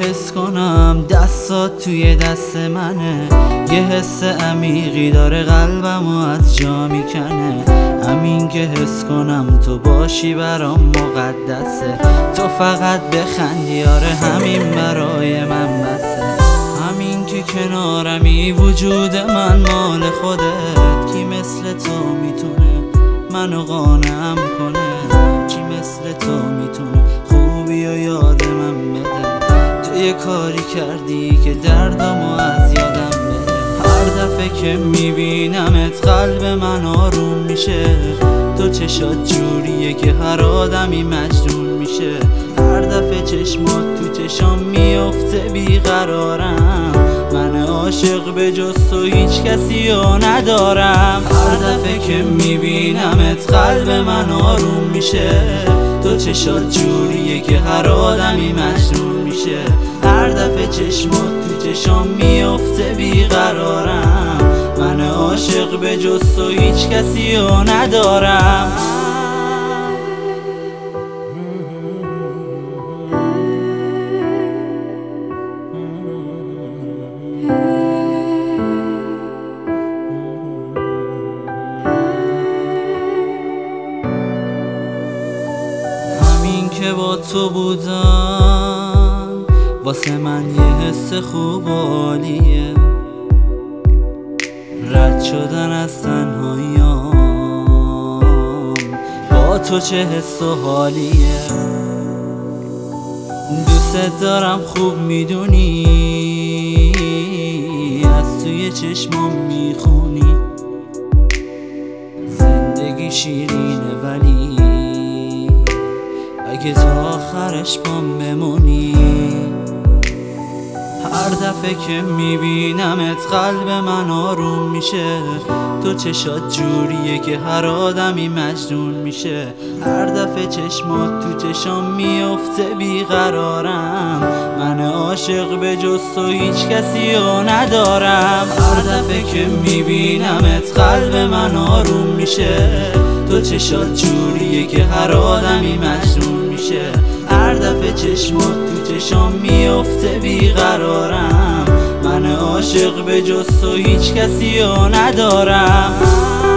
حس کنم دستات توی دست منه، یه حس عمیقی داره قلبمو از جا میکنه. همین که حس کنم تو باشی برام مقدسه، تو فقط بخندی آره همین برای من بسه. همین که کنارمی وجود من مال خودت، کی مثل تو میتونه منو قانعم کنه؟ کی مثل تو میتونه خوبی و یاد من بده؟ تو یه کاری کردی که دردمو از یادم بده. هر دفعه که میبینمت قلب من آروم میشه، تو چشات جوریه که هر آدمی مجنون میشه. هر دفعه چشمات تو چشام میفته بیقرارم، من عاشق به جز تو هیچ کسی رو ندارم. هر دفعه که میبینمت قلب من آروم میشه، تو چشات جوریه که هر آدمی مجنون میشه. هر دفعه چشمات تو چشام میفته بیقرارم، من عاشق به جز تو هیچ کسی رو ندارم. همین که با تو بودم واسه من یه حس خوب و عالیه، رد شدن از تنهاییام با تو چه حس و حالیه. دوست دارم خوب میدونی، از توی چشمام میخونی. زندگی شیرینه ولی اگه تا آخرش پام بمونی. هر دفعه که میبینمت قلب من آروم میشه، تو چشات جوریه که هر آدمی مجنون میشه. هر دفعه چشمات تو چشام میفته بیقرارم، من عاشق به جز تو هیچ کسی رو ندارم. هر دفعه که میبینمت قلب من آروم میشه، تو چشات جوریه که هر آدمی مجنون میشه. هر دفعه چشمات تو چشام میفته بیقرارم، من عاشق به جز تو هیچ کسی رو ندارم.